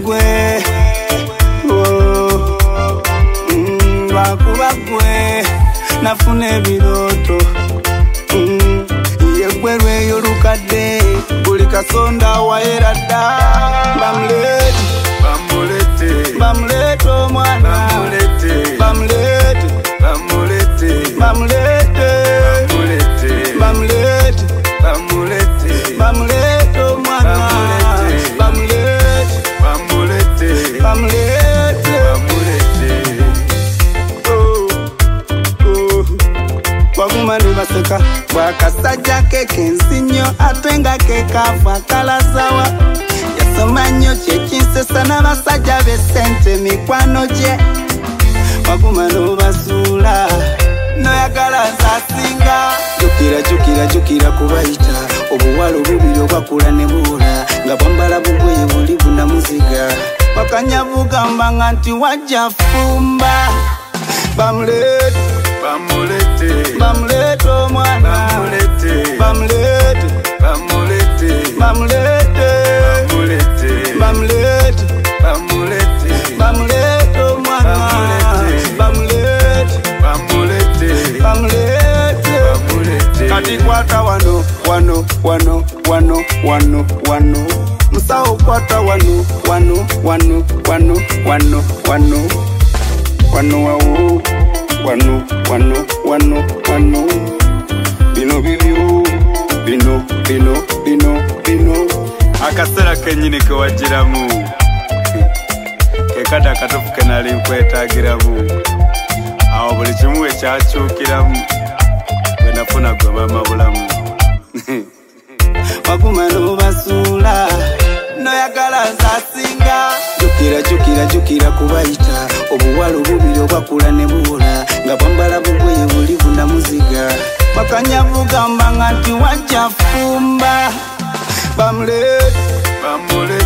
gwe lwakuba gwe nafuna ebiroto yegwe lweyo lukadde buli kasonda wayera dda bamulete omwana bamulete omwana waguma nibaseka bwakasajja kekensinyo ate nga kekafa kalasawa yasoma nnyo kyekinsesa n'abasajja b'essente mikwano gye waguma nobasuula noyagala nsasinga jukira kubayita obuwala obubiri obwakula ne buwola nga bwambala bugoye buli bunamuziga wakanya bugamba nti wajja fumba bamulete omwana bamulete omwana bamulete kati kwata wano musawo kwata wano bino akasera kenyini kewagiramu kekada akatofu kenali nkwetagiramu awo buli kimu ekyakyukiramu wenafuna gwe mama bulamu waguma nobasuula noyagala nsasinga jukira kubayita obuwala obubiri obwakula ne buwola nga bwambala bugoye buli bunamuziga bakanya bugamba nti wajja fumba bamulete